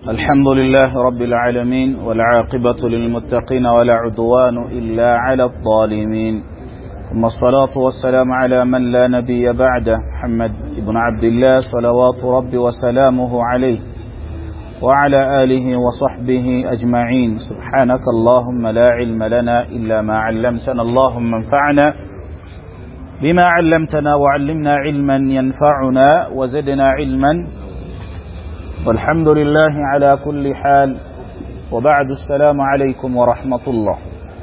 الحمد لله رب العالمين والعاقبة للمتقين ولا عدوان إلا على الظالمين، ثم الصلاة والسلام على من لا نبي بعده محمد بن عبد الله صلوات ربي وسلامه عليه وعلى آله وصحبه أجمعين. سبحانك اللهم لا علم لنا إلا ما علمتنا، اللهم انفعنا بما علمتنا وعلمنا علما ينفعنا وزدنا علما، والحمد لله على كل حال. وبعد، السلام عليكم ورحمة الله.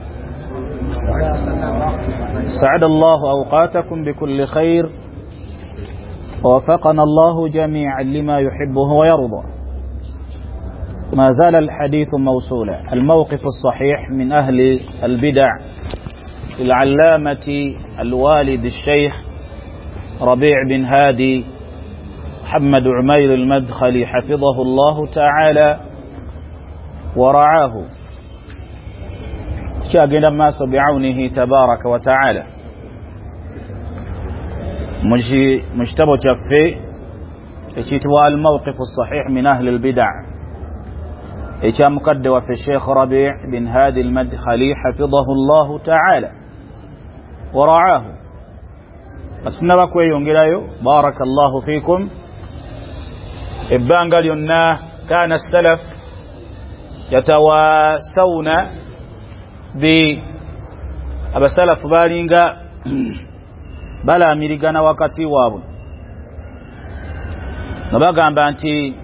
سعد الله أوقاتكم بكل خير، ووفقنا الله جميعا لما يحبه ويرضى. ما زال الحديث موصولا. الموقف الصحيح من أهل البدع العلامة الوالد الشيخ ربيع بن هادي محمد عمير المدخلي حفظه الله تعالى ورعاه، شاقنا الناس بعونه تبارك وتعالى. مجتبه شفي اشتوى الموقف الصحيح من أهل البدع، إيشا مقدوة في الشيخ ربيع بن هادي المدخلي حفظه الله تعالى ورعاه. أسنبك ويونجلايو بارك الله فيكم. إبان قال يناه كان السلف يتواسون أبا سلف بالينغا بلا ميرغانا وكتي وابو نبقى بانتي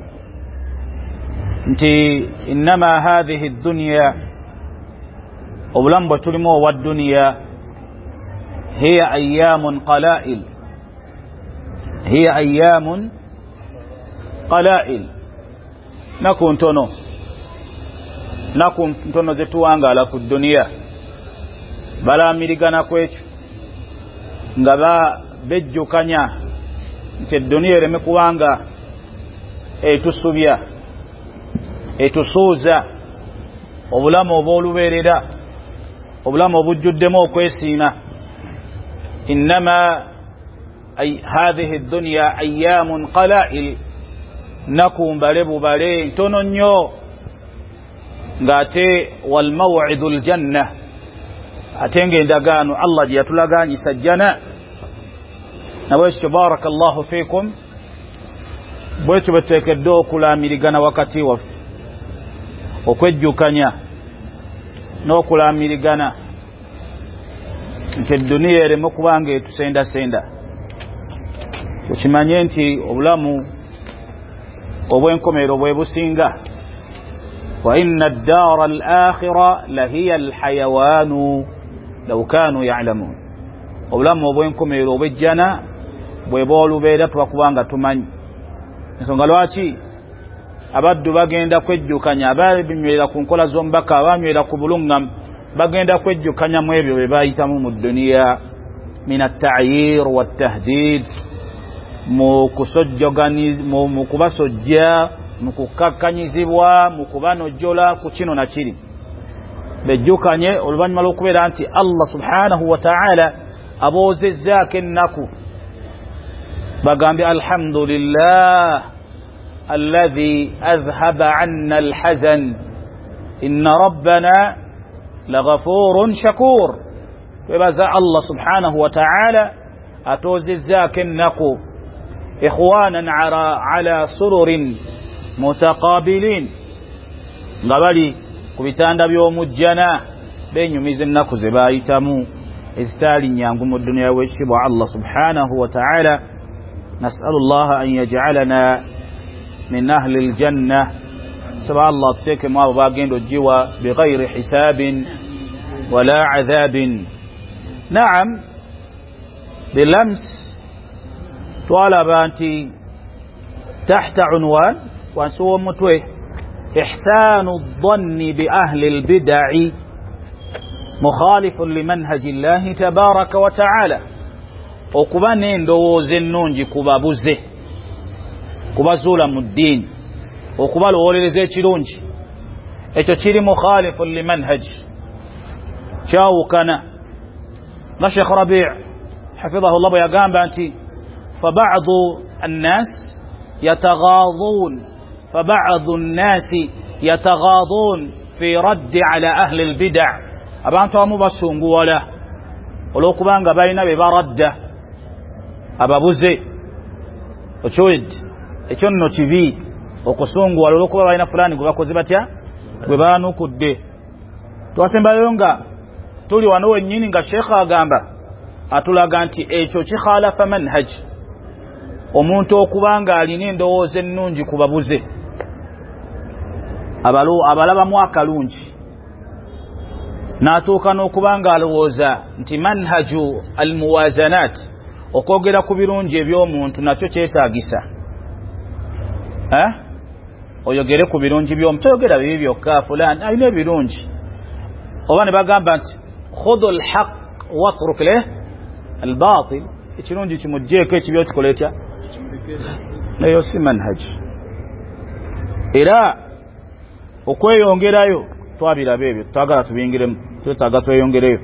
إنما هذه الدنيا أولم بتلمو والدنيا هي أيام قلائل، هي أيام قلائل. نكون تونو زتوانغا لكو الدنيا بلا ميرغانا كويتش ngaba bejjo kanya nti dunia remekuwanga etusubya etusuuza obulamu obw'olubeerera, obulamu obujjuddemu okwesiina. innama hadhihi dunya ayyamun qala'il, naku mbale bubale ntono nnyo, ng'ate wal maw'idul janna, ate ng'endagaano Allah gye yatulagaanyisa jjana. nabwekityo barakallahu fiikum, bwekyo bwe tuteekeddwa okulamirigana wakati waffe, okwejjukanya n'okulamirigana nti edduniya ereme kubanga etusendasenda. tukimanye nti obulamu obw'enkomerero bwe businga. wa inna ad-daara al-akhira lahiya al-hayawaanu law kaanu ya'lamuun. obulamu obw'enkomerero obw'ejjana bwe bw'olubeera twakubanga tumanyi. ensonga lwaki abaddu bagenda kwejjukanya, ababinywerera ku nkola z'omubaka, abanywera ku bulungamu, bagenda kwejjukanya mu ebyo bye bayitamu mu duniya min at-ta'yir wat-tahdid, mu kubasojja, mu kukakkanyizibwa, mu kubanojjola ku kino na kiri. bejjukanye oluvannyuma lw'okubeera nti Allah subhanahu wa ta'ala aboozezzaako ennaku, bagambe alhamdulillah alladhi adhhaba 'anna alhazan inna rabbana laghafurun shakur. twebaza Allah subhanahu wa ta'ala atoozezzaako ennaku ikhwanan ala sururin mutaqabilin, nga bali ku bitanda by'omujjana benyumiza ennaku ze bayitamu ezitaali nnyangu mu dduniya. w'ekitibwa Allah subhanahu wa ta'ala, nas'alu Allah an yaj'alana min ahli aljanna. saba Allah tuteekemu abo bagenda ogiwa bighayri hisaabin wala adhaabin. naam, bilams twalaba nti tahta unwan, wansi w'omutwe, ihsaanu dhanni bi ahli albid'i mukhalifun limanhaji llahi tabaraka wa ta'ala. okuba n'endowooza ennungi ku babuze, kubazuula mu ddiini, okubalowolereza ekirungi, ekyo kiri mukhalifun limanhaji, kyawukana. na Sheikh Rabi' حفظه الله yagamba nti فبعض الناس يتغاضون فبعض الناس يتغاضون في رد على أهل البدع abantu abamu basunguwala olw'okubanga balina be baradda ababuze okiwedde ekyo nno kibi okusunguwala olw'okuba balina fulani gwe bakoze batya gwe baanukudde twasembayo nga tuli wano wennyini nga sheekha agamba atulaga nti ekyo kikhalafa manhaj omuntu okubanga alina endowooza ennungi ku babuze abalabamu akalungi n'atuuka n'okubanga alowooza nti manhaju almuwazanat okwogera ku birungi eby'omuntu nakyo kyetaagisa oyogere ku birungi by'omuntu toyogera bibi byokka fulani alina ebirungi oba ne bagamba nti khudhu alhaq watruk leh albatil ekirungi kimugjeeko ekibi okikola etya eyo si manhaj era okweyongerayo twabiraba ebyo tutagala tubingiremu twetaaga tweyongereyo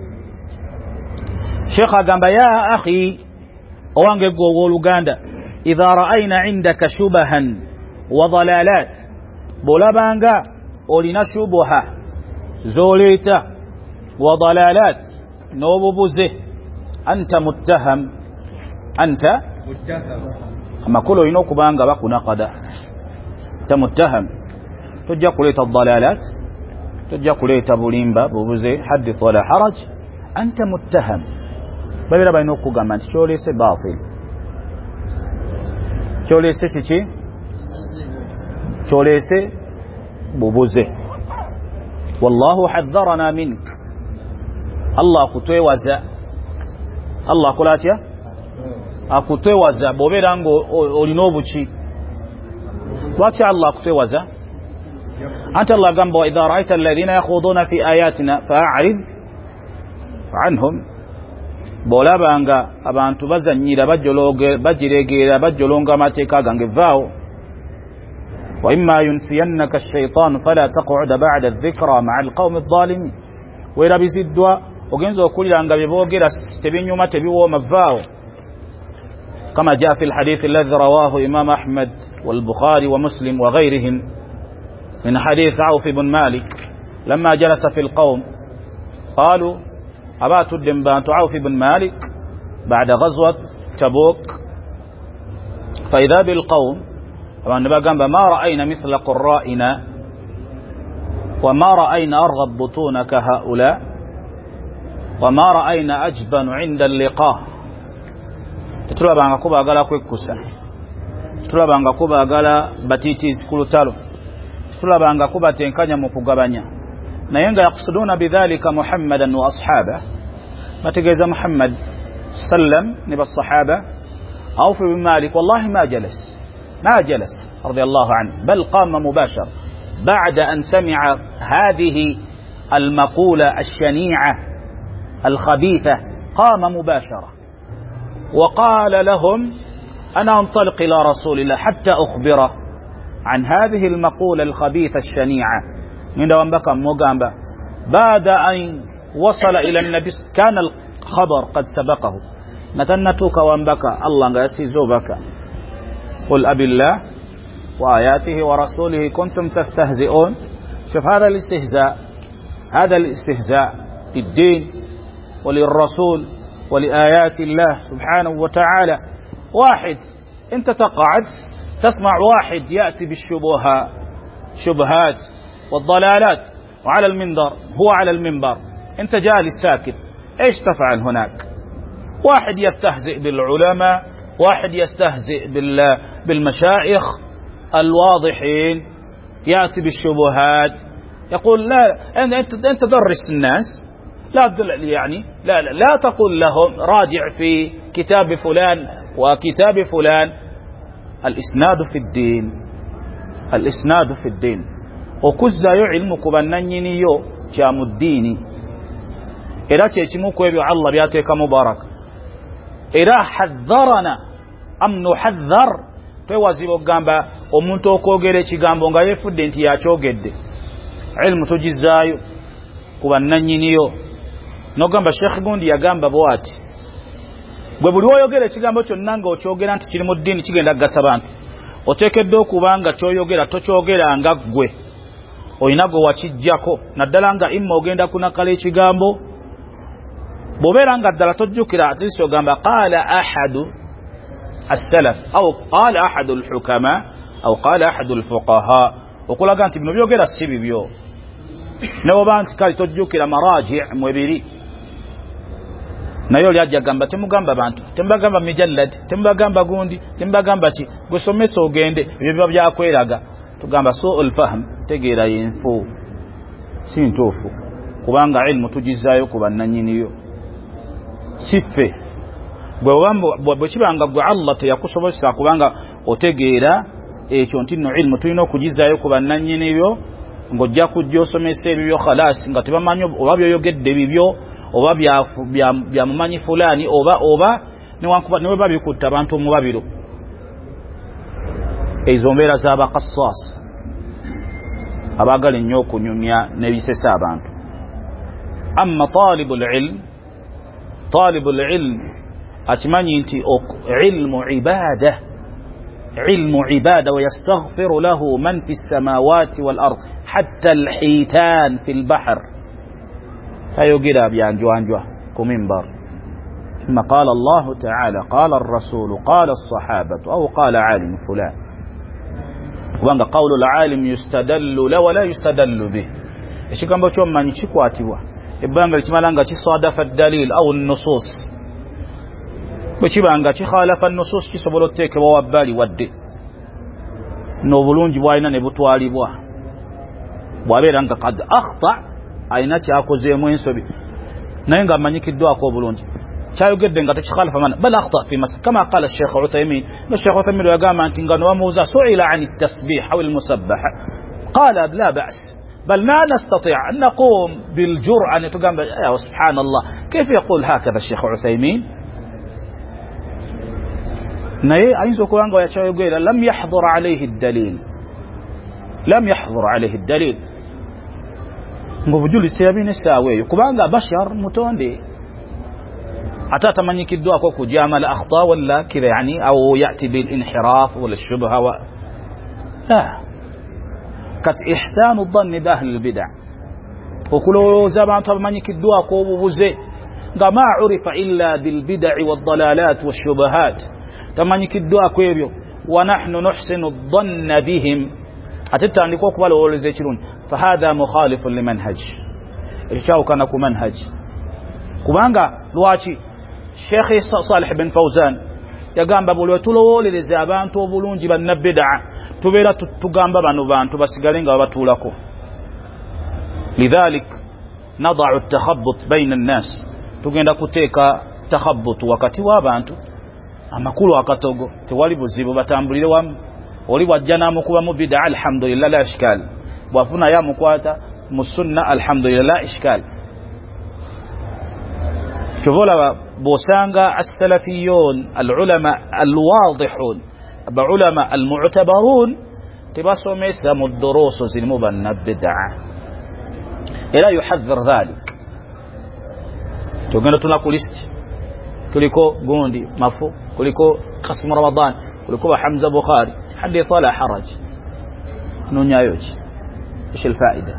sheekh agamba ya akhi owange gwe ow'oluganda idha ra'ayna indaka shubahan wa dalalat bolabanga olina shubuha zoleeta wa dalalat n'obubuze anta muttaham amakulu olina okubanga bakunaqada anta muttaham tojja kuleeta dalalat tojja kuleeta bulimba bubuze hadith wala haraj anta muttaham babira balina okugamba nti kyoleese batil kyoleese kiki kyoleese bubuze wallahu hadharana mink allah akutwewaza allah akola atya akutwewaza bw'obeera nga olina obuki lwaki allah akutwewaza أنت الله قام وإذا رأيت الذين يخوضون في آياتنا فأعرض عنهم بولا بانغا abantu bazanyira bajiregera bajolonga mateeka gange vaawo وإما ينسينك الشيطان فلا تقعد بعد الذكرى مع القوم الظالمين وإذا بزدوا ogenza okuliranga beboogera tebinyuma tebiwooma vaawo كما جاء في الحديث الذي رواه إمام أحمد والبخاري ومسلم وغيرهم من حديث عوف بن مالك لما جلس في القوم قالوا أبات الدنبان عوف بن مالك بعد غزوة تبوك فإذا بالقوم ما رأينا مثل قرائنا وما رأينا أرغب بطون كهؤلاء وما رأينا أجبن عند اللقاء تتلوى بانغا كوبا أغالا كويكوسا تتلوى بانغا كوبا أغالا باتيتيز كولوتالو tulabanga kubatenkanya mu kugabanya naye nga yakusuduna bidhalika muhammadan wa ashaba bategeeza muhammad sallam ne basahaba Auf bin Malik wallahi ma jalas radiyallahu anhu bal qama mubashar ba'da an sami'a hadhihi المقولة الشنيعة الخبيثة قام مباشرة وقال لهم أنا أنطلق إلى رسول الله حتى أخبره عن هذه المقولة الخبيثة الشنيعة من دوام بكى مغامبا بعد أن وصل إلى النبي كان الخبر قد سبقه نتنتوك وانبكى الله يسيزو بكى قل أبي الله وآياته ورسوله كنتم تستهزئون شوف هذا الاستهزاء للدين وللرسول ولآيات الله سبحانه وتعالى واحد انت تقعد تسمع واحد يأتي بالشبهات والضلالات وعلى المنبر هو على المنبر انت جالس ساكت ايش تفعل هناك واحد يستهزئ بالعلماء واحد يستهزئ بالمشايخ الواضحين يأتي بالشبهات يقول لا أنت درس الناس لا تقول لهم راجع في كتاب فلان وكتاب فلان. الإسناد في الدين وكزا يعلمك بأنني جام الدين إذا تيتموك ويبع الله بياتيك مبارك إذا حذرنا أم نحذر توازيبو غامبا omuntu okwogera ekigambo nga yefudde nti yakyogedde ilmu tugizaayo kuba nanyiniyo nogamba Sheikh Gundi yagamba bwati gwe buli oyogera ekigambo kyonna nga okyogera nti kiri mu ddiini kigenda kugasa bantu oteekedde okuba nga kyoyogera tokyogera nga ggwe olina gwe wakijjako naddala nga imma ogenda kunakala ekigambo bw'obeera nga ddala tojjukira at least ogamba qaala ahadu as-salaf aw qaala ahadu al-hukama aw qaala ahadu al-fuqaha okulaga nti bino byogera si bibyo ne oba nti kale tojjukira maraji' mwebiri naye oli ajja gamba temugamba bantu temubagamba mijallad temubagamba gundi temubagamba ki gwe somesa ogende ebyo biba byakweraga tugamba su'ul fahm tegeera y'enfu si ntuufu kubanga ilmu tugizaayo ku bannannyiniyo siffe bwe kibanga gwe Allah teyakusobozesa kubanga otegeera ekyo nti nno ilmu tulina okugizaayo ku bannannyinibyo ng'ojja kujja osomesa ebibyo khalasi nga tebamanyi oba byoyogedde bibyo oba byamumanyi fulani oba ne bwe babikutta abantu omubabiro ezo mbeera z'abaqassas abaagala ennyo okunyumya n'ebisesa abantu amma talibul ilm akimanyi nti ilmu ibada wayastaghfiru lahu man fi samawati wal ard hatta alhitan fi albahr tayogera byanjwanjwa ku mimbar ثم قال الله تعالى قال الرسول قال الصحابة أو قال عالم فلان وأن قول العالم يستدل لا ولا يستدل به ekigambo ky'omumanyi kikwatibwa ebbanga likimala nga kisaadafa dalil au nusus bwe kiba nga kikhalafa nusus kisobola oteekebwa wabbali wadde n'obulungi bw'alina ne butwalibwa bw'abeera nga kad akhta alina kyakozeemu ensobi naye nga amanyikiddwako obulungi kyayogedde nga tekikhalafa mana bal akhta fi masala kama qala Sheikh Uthaymin Sheikh Uthaymin yagamba nti nga nobamuuza su'ila an at-tasbih aw al-musabbaha qala la ba's بل ما نستطيع أن نقوم بالجرأة أن تقام سبحان الله كيف يقول هكذا الشيخ عثيمين لم يحضر عليه الدليل ngobujuli siyabine sawe kubanga bashar mutonde hata tamanyikidwa kwa kujamala akhta wala kidha yani au yati bil inhiraf wala shubha wa la kat ihsanu dhanni bi ahli al bid'ah okuloza abantu abamanyikidwa ko obubuze nga ma urifa illa bil bid'ah wad dalalat wash shubahat tamanyikidwa ko ebyo wa nahnu nuhsinu dhanna bihim atitandika okubalowoleza ekirungi fahadha mukhalifun limanhaj ekyaukana ku manhaj kubanga lwaki Sheikh Salih bin Fawzan yagamba buli tulowolereza abantu obulungi bannabid'a tubeera tugamba bano bantu basigale nga babatuulako lidhalik nada'u at-takhabbut bayna an-nas tugenda kuteeka takhabbut wakati w'abantu amakulu akatogo tewali buzibu batambulire wamu oli wajja namukuba mu bid'a alhamdulillah la ishkal bwafuna ya mukwata mu sunna alhamdulillah la ishkal chovola bosanga as-salafiyun al-ulama al-wadihun ba-ulama al-mu'tabarun tibasomesa mu durusu zilimu bannabid'a era yuhadhir dhalik tugenda tunakulisti kuliko gundi mafu kuliko qasm ramadan kuliko Hamza Bukhari حديث ولا حرج نونيايوج ايش الفائده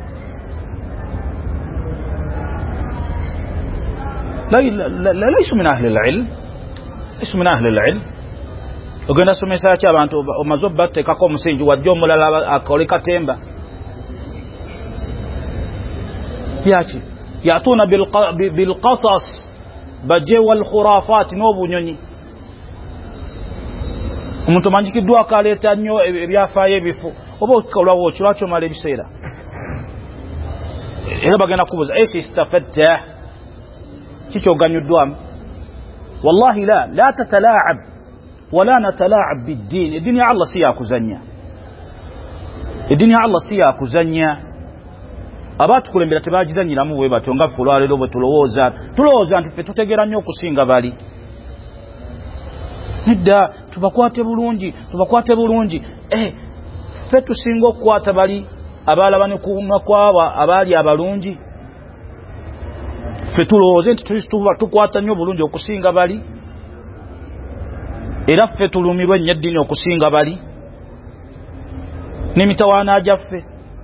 لا ليسوا من اهل العلم ليسوا من اهل العلم ogenda somesa cha abantu omazobatte kako musinji wajjo mulala akolika temba yachi yatuna bil qasas baje wal khurafat nobunyonyi omuntu manjikiddwa akaleeta nnyo ebyafaayo ebifu oba okikolwawo kirwakyo mala ebiseera era bagenda kubuuza istafadta kikyoganyuddwamu wallahi la tatalaab wala natalaab biddin eddiini ya Allah si yakuzanya eddiini ya Allah si yakuzanya abaatukulembera tebagizanyiramu bwe batyo nga ffe olwaleero bwe tulowooza nti ffe tutegeera nnyo okusinga bali nidda tubakwate bulungi ffe tusinga okukwata bali abalaba ne kuuma kwaba abaali abalungi ffe tulowooze nti tukwata nnyo bulungi okusinga bali era ffe tulumirwa ennyo eddiini okusinga bali n'emitawaana gyaffe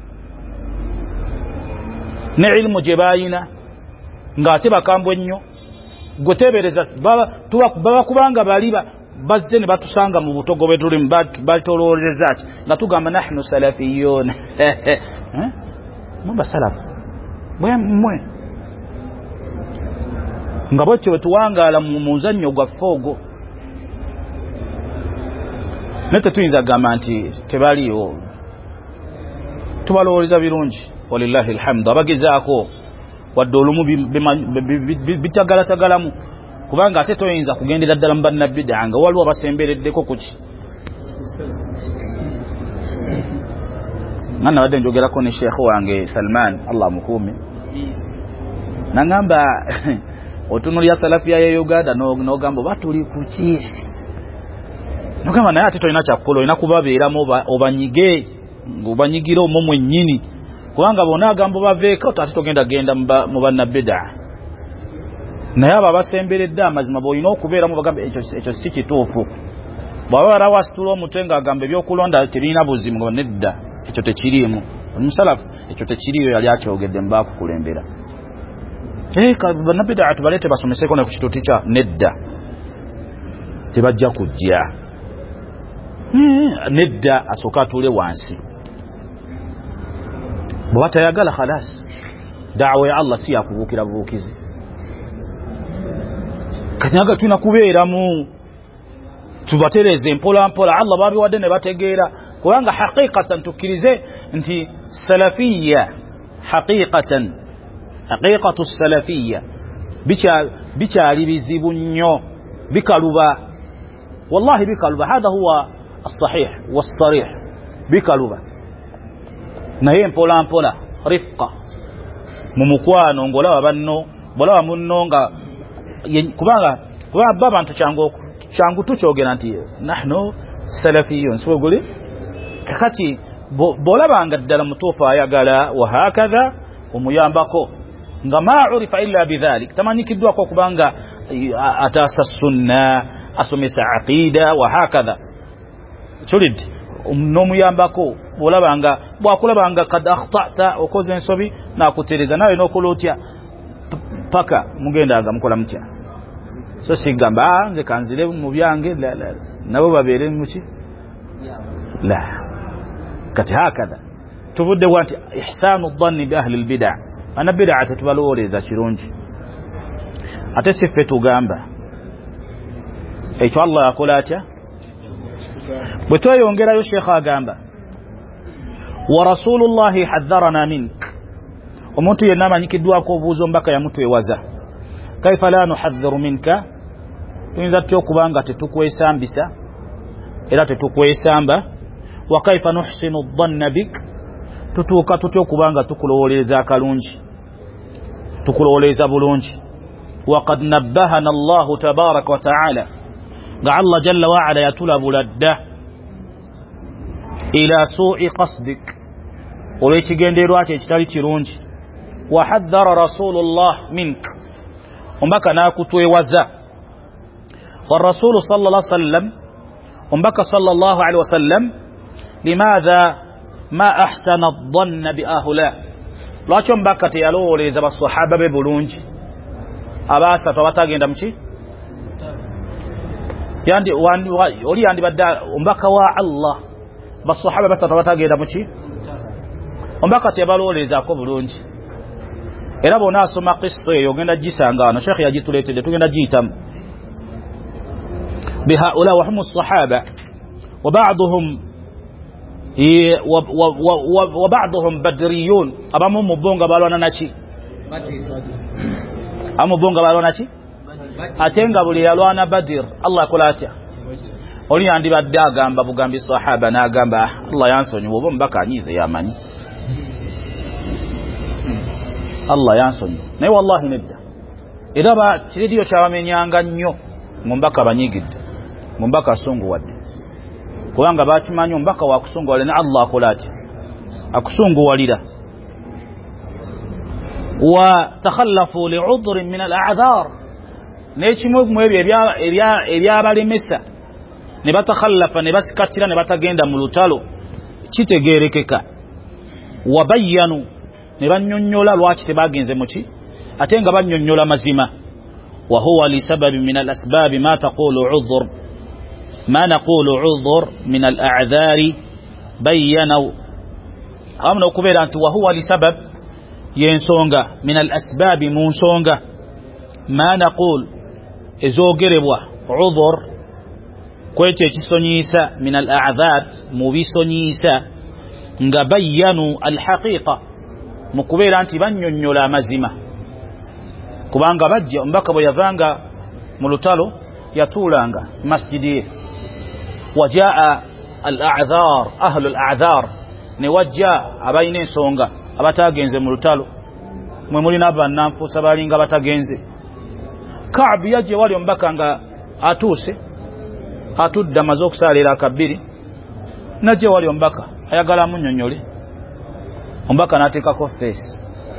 ne ilmu gye bayina ng'ate bakambwe ennyo gutebereza baba kubanga bali bazze ne batusanga mu butogo bwe tuli batolooleza ati nga tugamba nahnu salafiyun mumba salafu mwe nga bwekyo tuwangaala mu muzannyo gwaffe ogwo ne tetuyinza gamba nti tebaliyo tubalowooleza birungi walillahi alhamdu abagezaako wadde olumu bitagalatagalamu kubanga ate toyinza kugendera ddala mu bannabbidaa nga waliwo abasembereddeko kuki nga nabadde njogerako ne sheekhu wange Salman Allah mukuumi nangamba otunulya salafiya ya Uganda n'ogamba batuli kuki nogamba naye ate tolina kyakukola olina kubabeeramu obanyige ng'obanyigire omwo mwennyini kubanga bona agamba baveeko ate togenda genda mu bannabbidaa naye abo abasemberedde amazima bw'olina okubeeramu bagambe ekyo si kituufu bw'aba barawasitula omutwe ng'agamba ebyokulonda tebirina buzimu nedda ekyo tekiriimu omusalafu ekyo tekiriyo yali akyogedde mu baakukulembera bannabbidaa tubaleete basomeseko ne ku kituuti kya nedda tebajja kujja nedda asooka atuule wansi bw'aba tayagala khalas daawa ya Allah si yakubuukira bubuukizi kanyaga tuna kubeeramu tubatereze mpola mpola Allah babiwadde ne bategeera kubanga haqiqatan tukkirize nti salafiyya haqiqatu salafiyya bikyali bizibu nnyo bikaluba wallahi bikaluba hadha huwa as-sahih was-sarih bikaluba naye mpola mpola rifqa mu mukwano ngolaba banno bolaba munno nga kubanga abantu kyangu tukyogera nti nahnu salafiyun sweguli kakati bolabanga ddala mutuufu ayagala wa hakadha omuyambako nga ma urifa illa bidhalik tamanyikiddwako kubanga ataasa sunna asomesa aqida wa hakadha tulid n'omuyambako bolabanga bwakulabanga kad akhtata okoze ensobi nakutereza nawe n'okola otya paka mugendanga mukola mutya so sigamba nze kanzire mu byange nabo babeere muki la kati hakadha tubudde wanti ihsanu dhanni bi ahli albid'a ana bid'a tetubalowooleza kirungi ate siffe tugamba ekyo Allah yakola atya bwe tweyongerayo sheekha agamba wa rasulullahi hadharana mink omuntu yenna amanyikiddwako obuuzo mbaka yamutwewaza kaifa la nuhadhiru minka tuyinza tutya okubanga tetukwesambisa era tetukwesamba wa kaifa nuhsinu dhanna bik tutuuka tutya okubanga tukulowooleza akalungi tukulowooleza bulungi waqad nabbahana Allahu tabaraka wa ta'ala nga Allah jalla wa ala yatulabula dda ila su'i qasdik olw'ekigendeerwa kye ekitali kirungi وحذر رسول الله منك ومبكى ناكتويوزا والرسول صلى الله عليه وسلم ومبكى صلى الله عليه وسلم لماذا ما أحسن الظن بأهؤلاء لكن مبكى تيالو ليزب الصحابة ببلونج أباسة واتاقين دمشي يعني ولي عندي بدأ ومبكى الله بالصحابة بس واتاقين دمشي ومبكى تيالو ليزاكو بلونج era bona asoma qisto eyo ogenda gisanga wano sheekh yagituleetedde tugenda giyitamu bihaula wa humu sahaba wa ba'duhum badriyun abamu mubonga balwana naki amubonga balwana naki atenga buli yalwana badir Allah akola atya oli yandibadde agamba bugambi sahaba n'agamba Allah yansonyiwa oba mbaka anyize yamanyi Allah yansonyi naye wallahi nedda era kiridiyo kyabamenyanga nnyo mumbaka banyigidde mumbaka asunguwadde kubanga bakimanyi ombaka wakusunguwalira ne Allah akola ati akusunguwalira wa takhallafu li'udhrin min al'adhar n'ekimu mu ebyo ebyabalemesa ne batakhallafa ne basikatira ne batagenda mu lutalo kitegerekeka wabayanu ne banyonnyola lwaki tebagenze muki ate nga banyonnyola mazima wa huwa li sababi min al asbab ma taqulu udhr ma naqulu udhr min al a'dhari bayyanu amna okubera nti wa huwa li sabab yensonga min al asbab munsonga ma naqul ezogerebwa udhr kwekyo ekisonyisa min al a'dhar mubisonyisa nga bayyanu al haqiqa mukubera nti banyonnyola amazima kubanga bajja mbaka bwe yavanga mu lutalo yatulanga masjidi wajaa al a'dhar ahlu al a'dhar ne wajja abayina ensonga abatagenze mu lutalo mwe mulina bannanfuusa balinga batagenze Ka'b yaje wali mbaka nga atuse atudda maze okusalira akabiri naje wali mbaka ayagala munnyonnyole mbaka nateekako face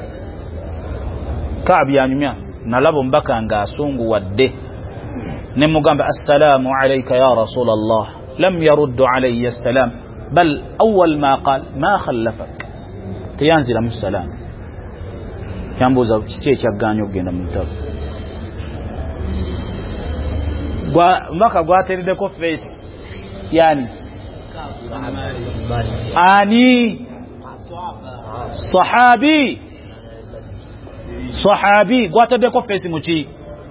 Ka'b yanyumya nalabo mbaka nga asungu wadde ne mugamba assalamu alayka ya rasul Allah lam yarud alayya assalam bal awwal ma qala ma khallafak tiyanzila musalam kyambuza kiche kyagganyo ogenda mu mutabo mbaka gwateredeko face yani ani sahabi gwatedeko face muki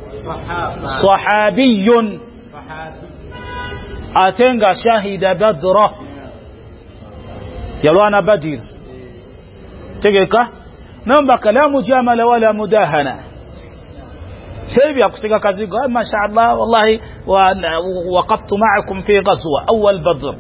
sahabiyun atenga shahida badra yalwana badir tegeka namba kalamu jamala wala mudahana سيبي أكسيك كذيك ما شاء الله والله ووقفت معكم في غزوة أول بدر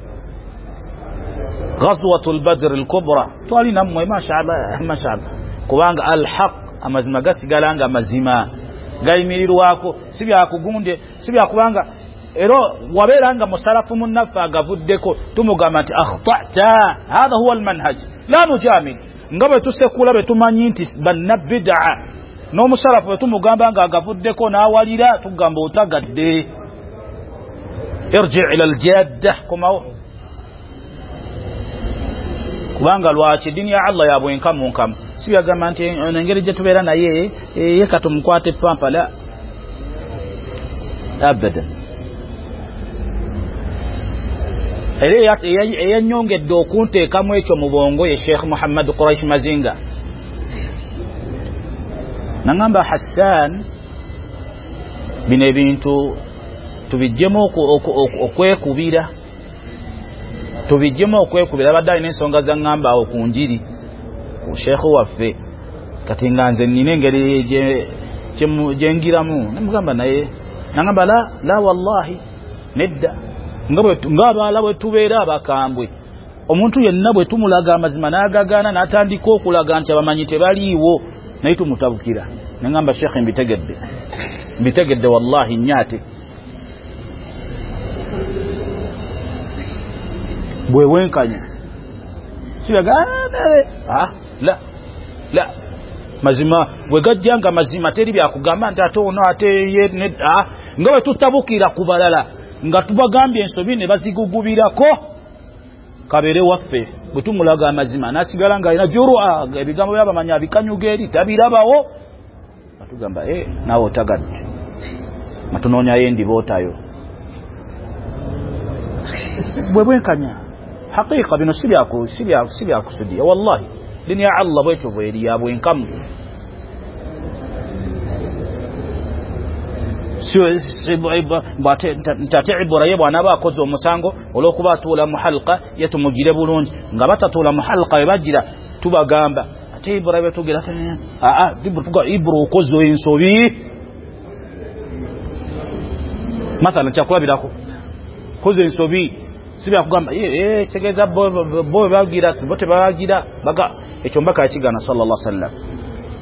غزوة البدر الكبرى توالي نمو ما شاء الله ما شاء الله كوانغ الحق أما زما قاسي قالانغ أما زما قاي ميريرو واكو سيبي أكو قوندي سيبي أكو وانغ إرو وبيرانغ مستلف من نفع قفدكو تمو قامت أخطأت هذا هو المنهج لا نجامل ngabe tusekula betumanyinti banabid'a no musalafu betumugamba nga agavuddeko nawalira tugamba otagadde irji' ila al-jadda kumawo kubanga lwaki dini ya Allah yabwenkamu nkamu sibagamba nti engeri gye tubeera naye yekatumkwate pampala abadan eyanyongedde okunteekamu ekyo mu bwongo ye Sheikh Muhammad Quraish Mazinga nangamba Hassan bino ebintu tubijjemu okwekubira badde alina ensonga za ngamba awo ku njiri ku Sheikh waffe kati nga nze nnina engeri gyengiramu namugamba naye nangamba la wallahi nedda ng'abaala bwe tubeera abakambwe omuntu yenna bwe tumulaga amazima n'agagaana n'atandika okulaga nti abamanyi tebaliiwo naye tumutabukira nengamba Sheikh mbitegedde wallahi nnyate bwe wenkanya sibagane la mazima bwe gajjanga mazima teri byakugamba nti ate ono ate nga bwe tutabukira ku balala nga tubagambye ensobi ne bazigugubirako kabere waffe bwe tumulaga amazima nasigala nga alina jurua ebigambo by'abamanyi abikanyuga eri tabirabawo atugamba nawe otagadde matunoonyayo endibootayo bwe bwenkanya haqiqa bino si byakusudia wallahi dini ya Allah bwekyo bweri ya bwenkamu ntate ibura ye bwana bakoze omusango olwokuba atuula mu halqa yetumugire bulungi nga batatuula mu halqa webagira tubagamba ate ibura betugira ibura okoze ensobi mathala kyakulabirako koze ensobi sibyakugamba kitegeeza bo bagira bo tebagira baga ekyo mbaka yakigana sallallahu alaihi wasallam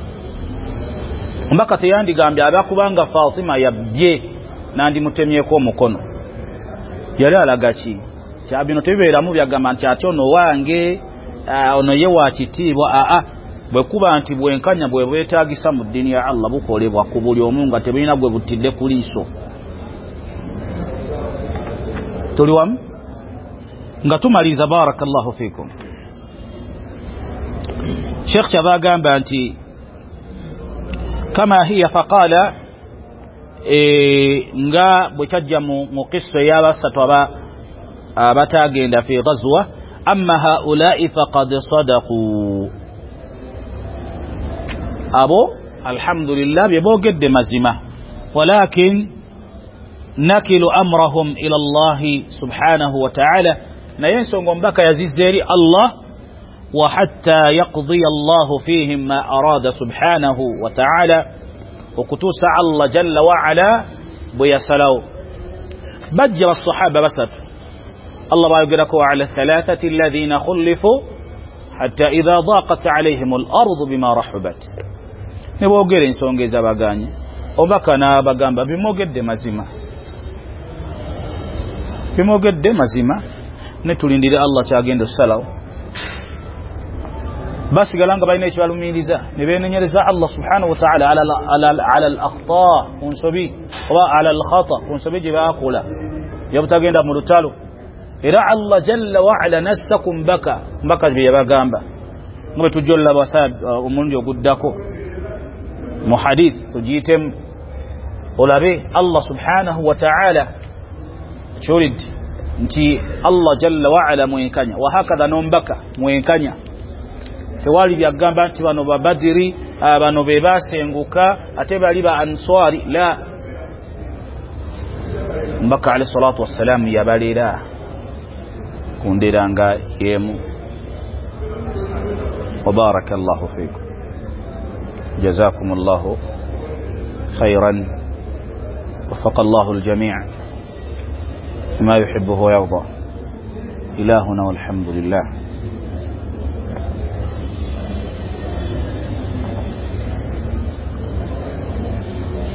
mbaka teyandigambye abakubanga Fatima yabye nandi mutemyeko omukono yali alaga ki kyabino tebibeeramu byagamba nti ate ono wange ono ye wakitiibwa bwe kuba nti bwenkanya bwe bwetaagisa mu ddiini ya Allah bukolebwa ku buli omu nga tebulina gwe butidde ku liiso tuli wamu ngatumaliza barakallahu fikum Sheikh Chabagamba anti kama hiya faqala nga bwekajja mu qissa y'abasatu abatagenda fi ghazwa amma haula'i faqad sadaqu abo alhamdulillah bebogedde mazima walakin nakilu amrahum ila Allah subhanahu wa ta'ala naye ensonga omubaka yazizza eri Allah wa hatta yaqdi Allah fihim ma arada subhanahu wa ta'ala okutuusa Allah jalla wa ala bwe yasalawo bajja basahaba basatu Allah bayogerako ala thalathati alladhina khulifu hatta idha daqat alayhim al-ardu bima rahabat ne boogera ensonga ezabaganye obaka n'abagamba bimogedde mazima ne tulindire Allah kyagenda osalawo basigala nga balina ekibalumiriza ne beenenyereza Allah subhanahu wa ta'ala ala al-akhta kunsobi oba ala al-khata kunsobi gye baakola yabutagenda mu lutalo era Allah jalla wa ala nastakum mbaka bye yabagamba nga bwe tujjolla basad omulundi oguddako mu hadith tujiitemu olabe Allah subhanahu wa ta'ala kyolidde nti Allah jalla wa ala mwenkanya wa hakadha nombaka mwenkanya tewali byagamba nti bano babadiri bano be basenguka ate bali ba answari la mbaka alayhi salatu wassalam yabalira kundiranga yemu wa barakallahu fikum jazakumullahu khairan وفق الله الجميع ما يحبه ويرضى إلهنا والحمد لله